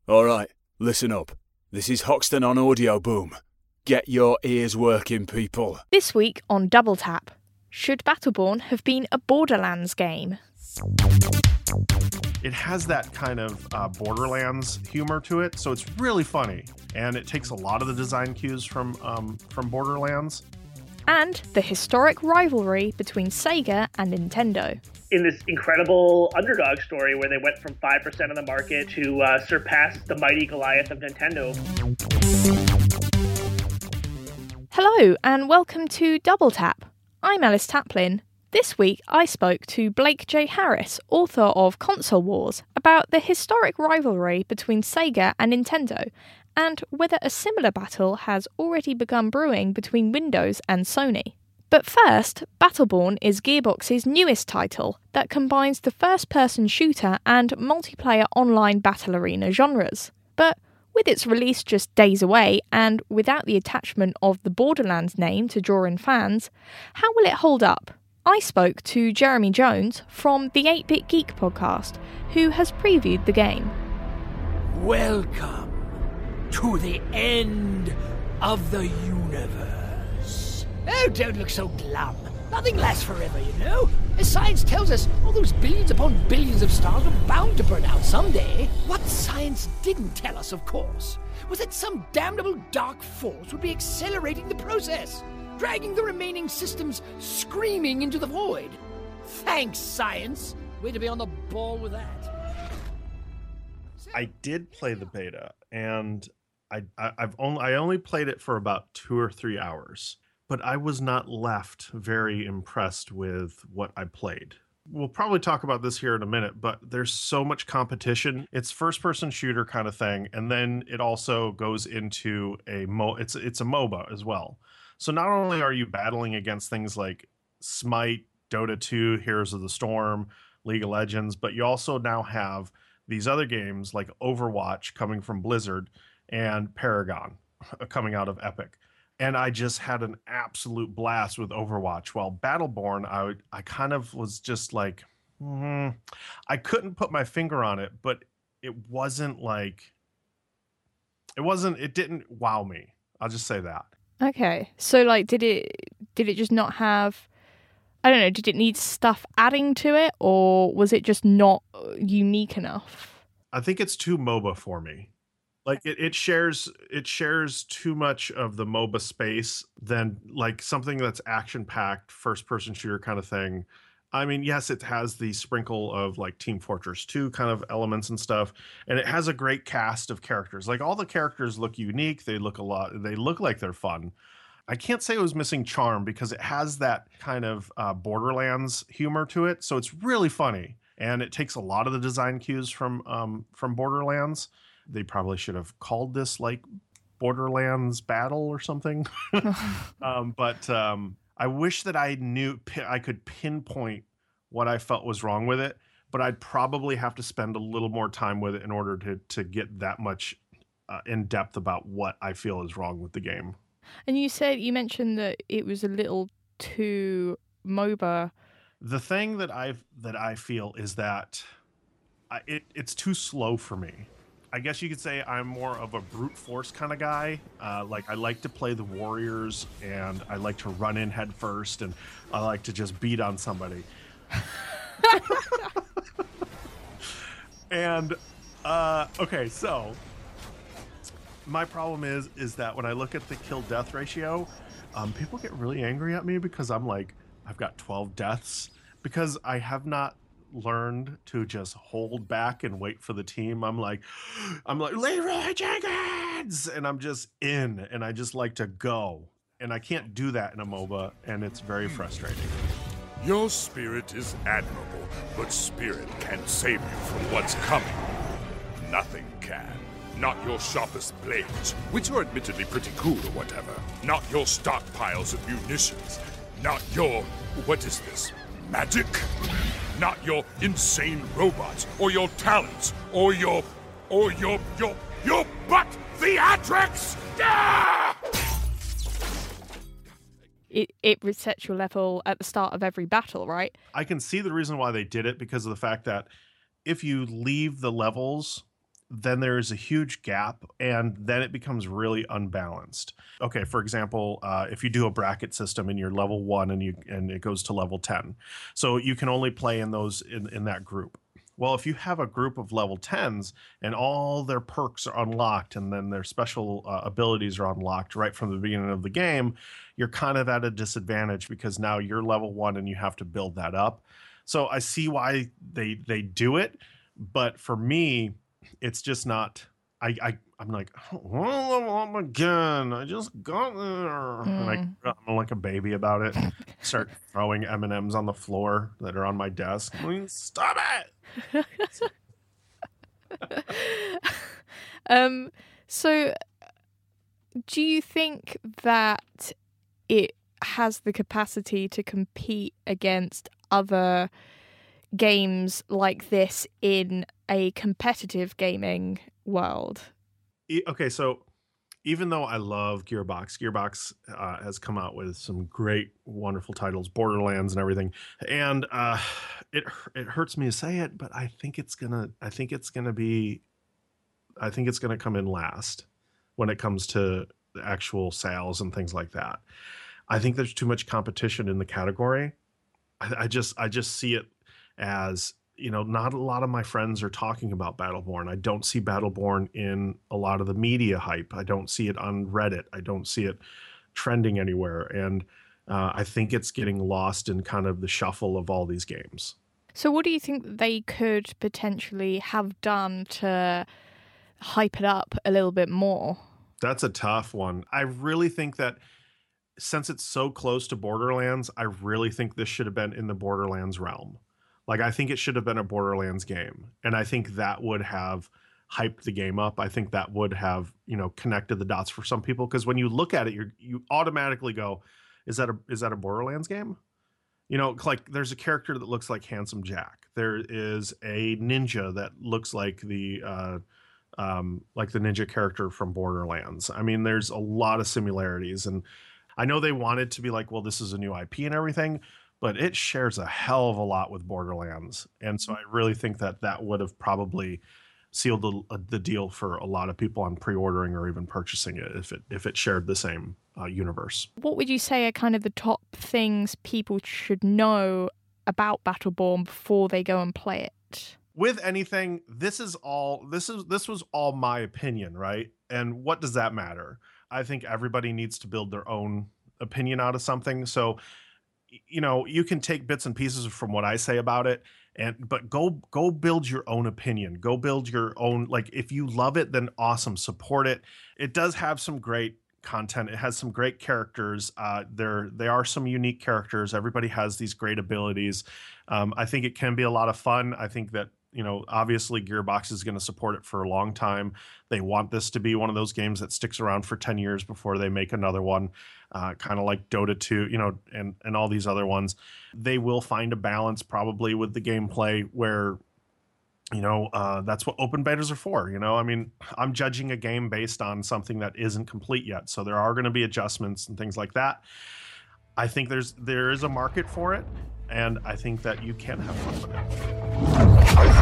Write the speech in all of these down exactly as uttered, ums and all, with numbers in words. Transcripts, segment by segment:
Alright, listen up. This is Hoxton on Audio Boom. Get your ears working, people. This week on Double Tap, should Battleborn have been a Borderlands game? It has that kind of uh, Borderlands humor to it, so it's really funny. And it takes a lot of the design cues from um, from Borderlands. And the historic rivalry between Sega and Nintendo. In this incredible underdog story where they went from five percent of the market to uh, surpass the mighty Goliath of Nintendo. Hello and welcome to Double Tap. I'm Alice Taplin. This week I spoke to Blake J. Harris, author of Console Wars, about the historic rivalry between Sega and Nintendo, and whether a similar battle has already begun brewing between Windows and Sony. But first, Battleborn is Gearbox's newest title that combines the first-person shooter and multiplayer online battle arena genres. But with its release just days away, and without the attachment of the Borderlands name to draw in fans, how will it hold up? I spoke to Jeremy Jones from the eight-Bit Geek podcast, who has previewed the game. Welcome to the end of the universe. Oh, don't look so glum. Nothing lasts forever, you know. As science tells us, all those billions upon billions of stars are bound to burn out someday. What science didn't tell us, of course, was that some damnable dark force would be accelerating the process, dragging the remaining systems screaming into the void. Thanks, science. Way to be on the ball with that. I did play the beta, and I, I I've only I only played it for about two or three hours, but I was not left very impressed with what I played. We'll probably talk about this here in a minute, but there's so much competition. It's first-person shooter kind of thing, and then it also goes into a mo. It's it's a MOBA as well. So not only are you battling against things like Smite, Dota two, Heroes of the Storm, League of Legends, but you also now have these other games like Overwatch coming from Blizzard and Paragon coming out of Epic. And I just had an absolute blast with Overwatch. While Battleborn, I I kind of was just like, mm, I couldn't put my finger on it, but it wasn't like, it wasn't, it didn't wow me. I'll just say that. Okay, so like, did it did it just not have, I don't know, did it need stuff adding to it, or was it just not unique enough? I think it's too MOBA for me. Like it, it shares it shares too much of the MOBA space than like something that's action packed, first person shooter kind of thing. I mean, yes, it has the sprinkle of like Team Fortress two kind of elements and stuff, and it has a great cast of characters. Like all the characters look unique. They look a lot. They look like they're fun. I can't say it was missing charm because it has that kind of uh, Borderlands humor to it. So it's really funny, and it takes a lot of the design cues from um, from Borderlands. They probably should have called this like Borderlands Battle or something. um, but um, I wish that I knew I could pinpoint what I felt was wrong with it, but I'd probably have to spend a little more time with it in order to to get that much uh, in depth about what I feel is wrong with the game. And you said, you mentioned that it was a little too MOBA. The thing that I that I feel is that I, it it's too slow for me. I guess you could say I'm more of a brute force kind of guy. Uh, like I like to play the warriors, and I like to run in head first, and I like to just beat on somebody. and uh, okay, so my problem is is that when I look at the kill death ratio, um, people get really angry at me because I'm like, I've got twelve deaths because I have not learned to just hold back and wait for the team. I'm like, I'm like Leroy Jenkins, and I'm just in, and I just like to go, and I can't do that in a MOBA, and it's very frustrating. Your spirit is admirable, but spirit can't save you from what's coming. Nothing can. Not your sharpest blades, which are admittedly pretty cool or whatever. Not your stockpiles of munitions. Not your, what is this, magic? Not your insane robots, or your talents, or your, or your, your, your butt theatrics! Ah! It, it resets your level at the start of every battle, right? I can see the reason why they did it because of the fact that if you leave the levels then there's a huge gap, and then it becomes really unbalanced. Okay, for example, uh, if you do a bracket system and you're level one and you and it goes to level ten, so you can only play in those in, in that group. Well, if you have a group of level tens and all their perks are unlocked and then their special uh, abilities are unlocked right from the beginning of the game, you're kind of at a disadvantage because now you're level one and you have to build that up. So I see why they they do it, but for me, it's just not. I, I I'm like, oh, again. I just got there, mm. and I, I'm like a baby about it. Start throwing M and M's on the floor that are on my desk. I mean, stop it. um. So, do you think that it has the capacity to compete against other games like this in a competitive gaming world? Okay, so even though I love Gearbox, Gearbox uh, has come out with some great, wonderful titles, Borderlands and everything, and uh, it it hurts me to say it, but I think it's gonna, I think it's gonna be, I think it's gonna come in last when it comes to the actual sales and things like that. I think there's too much competition in the category. I, I just, I just see it as, you know, not a lot of my friends are talking about Battleborn. I don't see Battleborn in a lot of the media hype. I don't see it on Reddit. I don't see it trending anywhere. And uh, I think it's getting lost in kind of the shuffle of all these games. So what do you think they could potentially have done to hype it up a little bit more? That's a tough one. I really think that since it's so close to Borderlands, I really think this should have been in the Borderlands realm. Like, I think it should have been a Borderlands game. And I think that would have hyped the game up. I think that would have, you know, connected the dots for some people. Because when you look at it, you you automatically go, is that a is that a Borderlands game? You know, like there's a character that looks like Handsome Jack. There is a ninja that looks like the uh, um, like the ninja character from Borderlands. I mean, there's a lot of similarities. And I know they wanted to be like, well, this is a new I P and everything, but it shares a hell of a lot with Borderlands. And so I really think that that would have probably sealed the, the deal for a lot of people on pre-ordering or even purchasing it if it if it shared the same uh, universe. What would you say are kind of the top things people should know about Battleborn before they go and play it? With anything, this is all this is this was all my opinion, right? And what does that matter? I think everybody needs to build their own opinion out of something. So, you know, you can take bits and pieces from what I say about it, and but go go build your own opinion. Go build your own, like, if you love it, then awesome, support it. It does have some great content. It has some great characters. Uh, there they are some unique characters. Everybody has these great abilities. Um, I think it can be a lot of fun. I think that, you know, obviously Gearbox is going to support it for a long time. They want this to be one of those games that sticks around for ten years before they make another one, uh, kind of like Dota two, you know, and, and all these other ones. They will find a balance probably with the gameplay where, you know, uh, that's what open betas are for. You know, I mean, I'm judging a game based on something that isn't complete yet. So there are going to be adjustments and things like that. I think there's there is a market for it, and I think that you can have fun with it.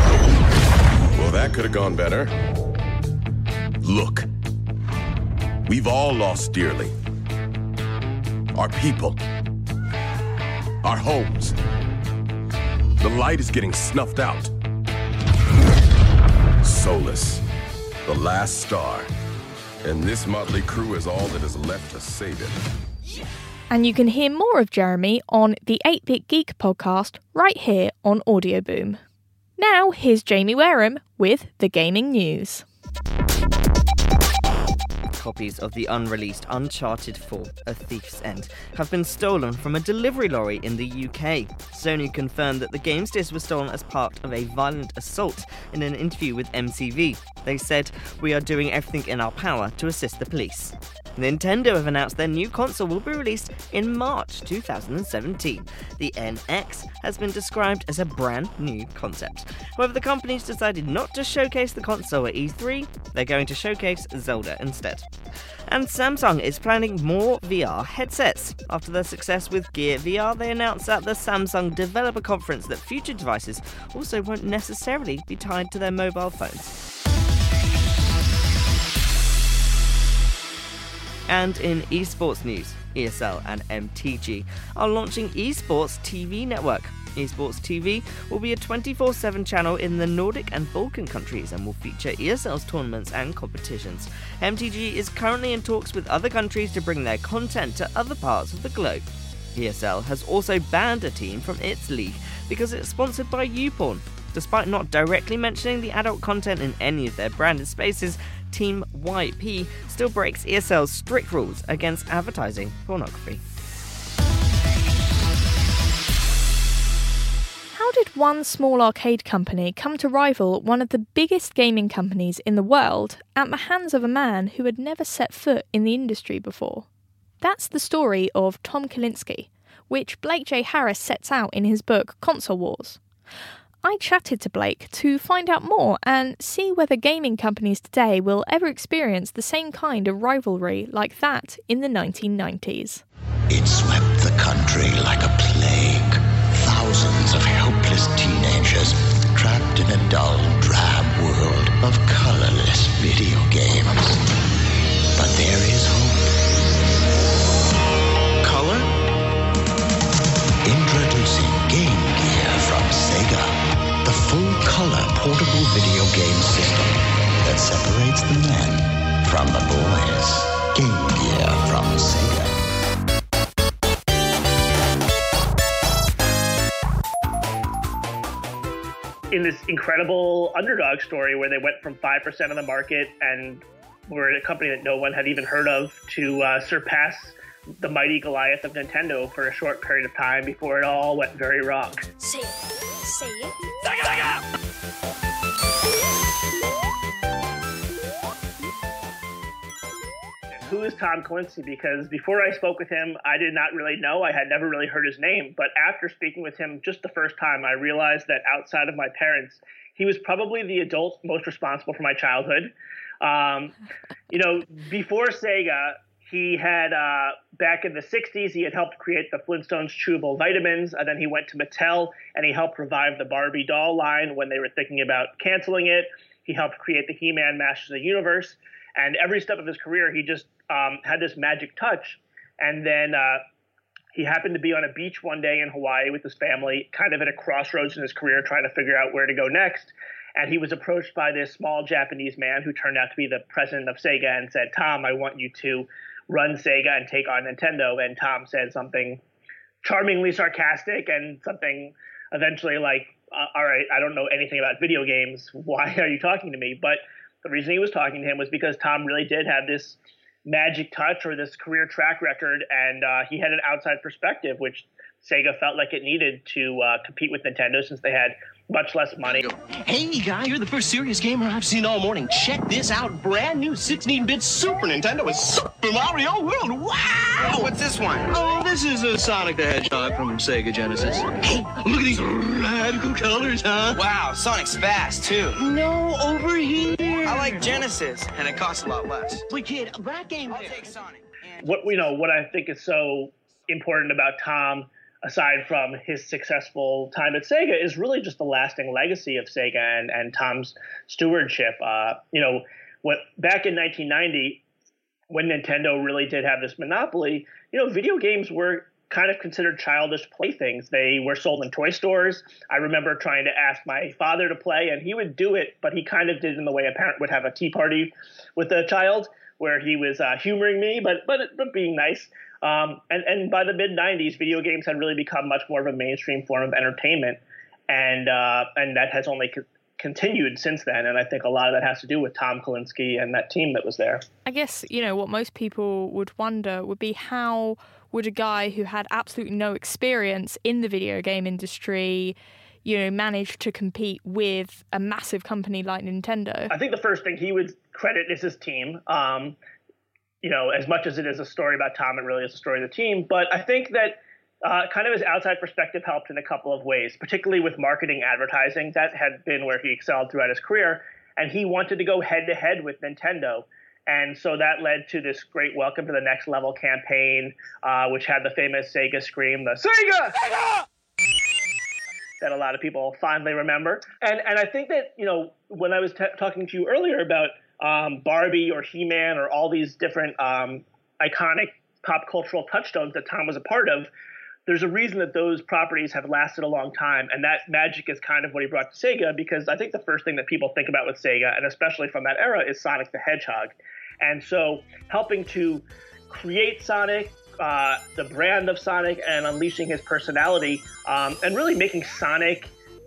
Well, that could have gone better. Look, we've all lost dearly. Our people, our homes. The light is getting snuffed out. Solus, the last star, and this motley crew is all that is left to save it. And you can hear more of Jeremy on the eight-Bit Geek podcast right here on Audio Boom. Now, here's Jamie Wareham with the gaming news. Copies of the unreleased Uncharted four, A Thief's End, have been stolen from a delivery lorry in the U K. Sony confirmed that the game's disc was stolen as part of a violent assault in an interview with M T V. They said, "We are doing everything in our power to assist the police." Nintendo have announced their new console will be released in March two thousand seventeen. The N X has been described as a brand new concept. However, the company's decided not to showcase the console at E three, they're going to showcase Zelda instead. And Samsung is planning more V R headsets. After their success with Gear V R, they announced at the Samsung Developer Conference that future devices also won't necessarily be tied to their mobile phones. And in esports news, E S L and M T G are launching Esports T V Network. Esports T V will be a twenty-four seven channel in the Nordic and Balkan countries and will feature E S L's tournaments and competitions. M T G is currently in talks with other countries to bring their content to other parts of the globe. E S L has also banned a team from its league because it's sponsored by YouPorn. Despite not directly mentioning the adult content in any of their branded spaces, Team Y P still breaks E S L's strict rules against advertising pornography. How did one small arcade company come to rival one of the biggest gaming companies in the world at the hands of a man who had never set foot in the industry before? That's the story of Tom Kalinske, which Blake J. Harris sets out in his book Console Wars. I chatted to Blake to find out more and see whether gaming companies today will ever experience the same kind of rivalry like that in the nineteen nineties. It swept the country like a plague. Thousands of helpless teenagers trapped in a dull, drab world of colorless video games. But there is hope. Color? Introducing Game Gear from Sega, the full-color portable video game system that separates the men from the boys. Game Gear from Sega. In this incredible underdog story where they went from five percent of the market and were a company that no one had even heard of to uh, surpass the mighty Goliath of Nintendo for a short period of time before it all went very wrong. Say it. Say it. Sega, Sega! Who is Tom Kalinske? Because before I spoke with him, I did not really know. I had never really heard his name. But after speaking with him just the first time, I realized that outside of my parents, he was probably the adult most responsible for my childhood. Um, you know, before Sega, he had, uh, back in the sixties, he had helped create the Flintstones chewable vitamins. And then he went to Mattel and he helped revive the Barbie doll line when they were thinking about canceling it. He helped create the He-Man Masters of the Universe. And every step of his career, he just um, had this magic touch. And then uh, he happened to be on a beach one day in Hawaii with his family, kind of at a crossroads in his career, trying to figure out where to go next. And he was approached by this small Japanese man who turned out to be the president of Sega and said, "Tom, I want you to run Sega and take on Nintendo." And Tom said something charmingly sarcastic and something eventually like, uh, all right, I don't know anything about video games. Why are you talking to me? But the reason he was talking to him was because Tom really did have this magic touch or this career track record, and uh, he had an outside perspective, which Sega felt like it needed to uh, compete with Nintendo since they had much less money. Hey, guy, you're the first serious gamer I've seen all morning. Check this out. Brand new sixteen-bit Super Nintendo with Super Mario World. Wow! What's this one? Oh, this is a Sonic the Hedgehog from Sega Genesis. Hey, look at these radical colors, huh? Wow, Sonic's fast, too. No, over here. I like Genesis, and it costs a lot less. Wait, kid, that game... I'll take Sonic. And... What, you know, what I think is so important about Tom, aside from his successful time at Sega, is really just the lasting legacy of Sega and, and Tom's stewardship. Uh, you know, what back in nineteen ninety, when Nintendo really did have this monopoly, you know, video games were kind of considered childish playthings. They were sold in toy stores. I remember trying to ask my father to play, and he would do it, but he kind of did it in the way a parent would have a tea party with a child, where he was uh, humoring me, but but but being nice. Um, and, and by the mid nineties, video games had really become much more of a mainstream form of entertainment, and uh, and that has only co- continued since then. And I think a lot of that has to do with Tom Kalinske and that team that was there. I guess, you know, what most people would wonder would be how would a guy who had absolutely no experience in the video game industry, you know, manage to compete with a massive company like Nintendo? I think the first thing he would credit is his team. Um, you know, as much as it is a story about Tom, it really is a story of the team. But I think that uh, kind of his outside perspective helped in a couple of ways, particularly with marketing advertising. That had been where he excelled throughout his career. And he wanted to go head to head with Nintendo. And so that led to this great Welcome to the Next Level campaign, uh, which had the famous Sega scream, the Sega! Sega! That a lot of people fondly remember. And and I think that, you know, when I was t- talking to you earlier about um, Barbie or He-Man or all these different um, iconic pop cultural touchstones that Tom was a part of, there's a reason that those properties have lasted a long time. And that magic is kind of what he brought to Sega, because I think the first thing that people think about with Sega, and especially from that era, is Sonic the Hedgehog. And so helping to create Sonic, uh, the brand of Sonic, and unleashing his personality, um, and really making Sonic,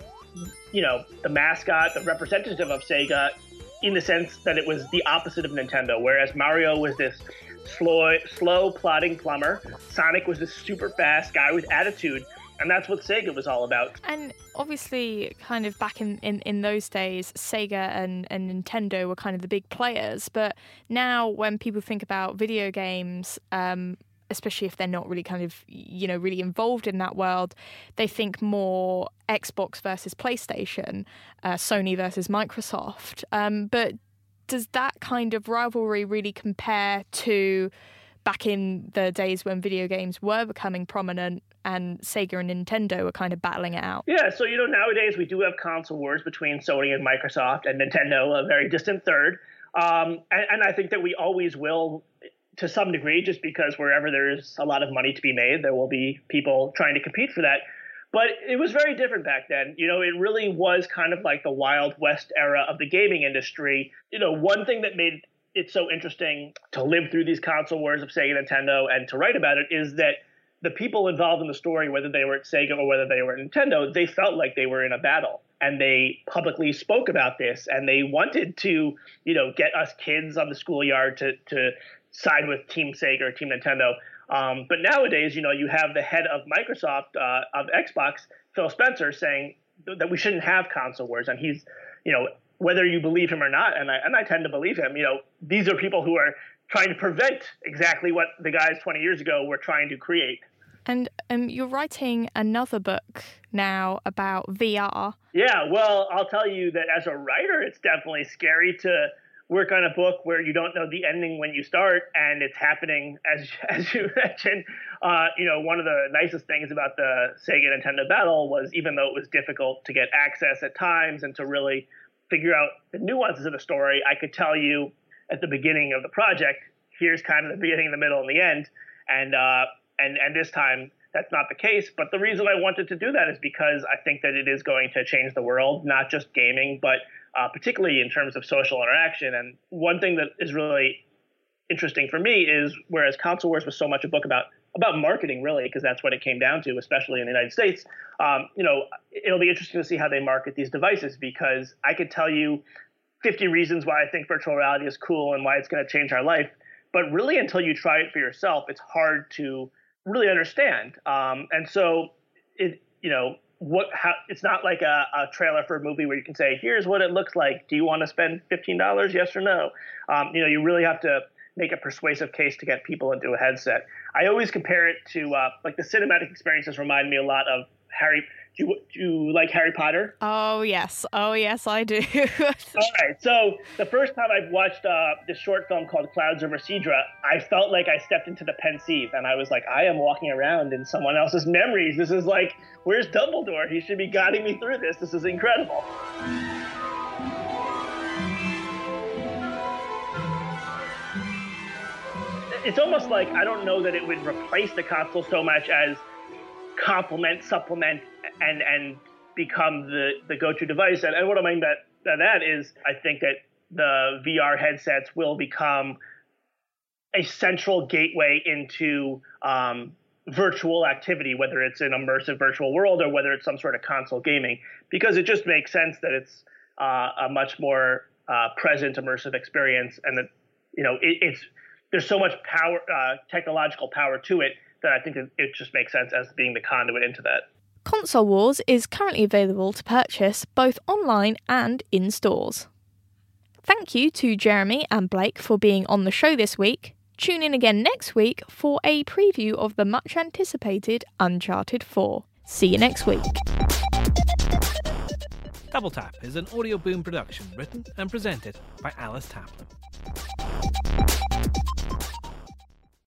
you know, the mascot, the representative of Sega, in the sense that it was the opposite of Nintendo. Whereas Mario was this slow, slow plodding plumber, Sonic was this super fast guy with attitude. And that's what Sega was all about. And obviously, kind of back in, in, in those days, Sega and, and Nintendo were kind of the big players. But now when people think about video games, um, especially if they're not really kind of, you know, really involved in that world, they think more Xbox versus PlayStation, uh, Sony versus Microsoft. Um, but does that kind of rivalry really compare to back in the days when video games were becoming prominent and Sega and Nintendo were kind of battling it out? Yeah, so, you know, nowadays we do have console wars between Sony and Microsoft, and Nintendo, a very distant third. Um, and, and I think that we always will, to some degree, just because wherever there's a lot of money to be made, there will be people trying to compete for that. But it was very different back then. You know, it really was kind of like the Wild West era of the gaming industry. You know, one thing that made it's so interesting to live through these console wars of Sega and Nintendo and to write about it is that the people involved in the story, whether they were at Sega or whether they were at Nintendo, they felt like they were in a battle, and they publicly spoke about this, and they wanted to, you know, get us kids on the schoolyard to to side with Team Sega or Team Nintendo. Um, but nowadays, you know, you have the head of Microsoft, uh, of Xbox, Phil Spencer, saying that we shouldn't have console wars, and he's, you know, whether you believe him or not, and I and I tend to believe him, you know, these are people who are trying to prevent exactly what the guys twenty years ago were trying to create. And um, you're writing another book now about V R. Yeah, well, I'll tell you that as a writer, it's definitely scary to work on a book where you don't know the ending when you start, and it's happening as as you mentioned. Uh, you know, one of the nicest things about the Sega Nintendo battle was, even though it was difficult to get access at times and to really figure out the nuances of the story, I could tell you at the beginning of the project, here's kind of the beginning, the middle, and the end. And uh, and and this time, that's not the case. But the reason I wanted to do that is because I think that it is going to change the world, not just gaming, but uh, particularly in terms of social interaction. And one thing that is really interesting for me is, whereas Console Wars was so much a book about about marketing, really, because that's what it came down to, especially in the United States, um, you know, it'll be interesting to see how they market these devices, because I could tell you fifty reasons why I think virtual reality is cool and why it's going to change our life. But really, until you try it for yourself, it's hard to really understand. Um, and so, it, you know, what? How, it's not like a, a trailer for a movie where you can say, here's what it looks like. Do you want to spend fifteen dollars? Yes or no? Um, you know, you really have to make a persuasive case to get people into a headset. I always compare it to, uh, like, the cinematic experiences remind me a lot of Harry. Do you, do you like Harry Potter? Oh, yes. Oh, yes, I do. All right. So the first time I watched uh, this short film called Clouds Over Sidra, I felt like I stepped into the Pensieve, and I was like, I am walking around in someone else's memories. This is like, where's Dumbledore? He should be guiding me through this. This is incredible. It's almost like, I don't know that it would replace the console so much as complement, supplement, and and become the, the go-to device. And, and what I mean by, by that is, I think that the V R headsets will become a central gateway into um, virtual activity, whether it's an immersive virtual world or whether it's some sort of console gaming, because it just makes sense that it's uh, a much more uh, present, immersive experience, and that, you know, it, it's there's so much power, uh, technological power to it, that I think it just makes sense as being the conduit into that. Console Wars is currently available to purchase both online and in stores. Thank you to Jeremy and Blake for being on the show this week. Tune in again next week for a preview of the much anticipated Uncharted four. See you next week. Double Tap is an Audio Boom production written and presented by Alice Taplin.